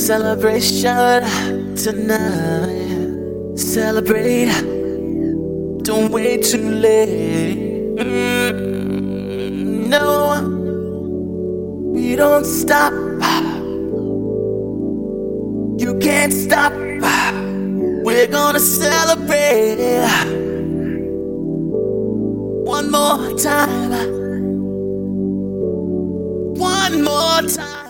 celebration tonight. Celebrate, don't wait too late. No, we don't stop. You can't stop. We're gonna celebrate one more time. One more time.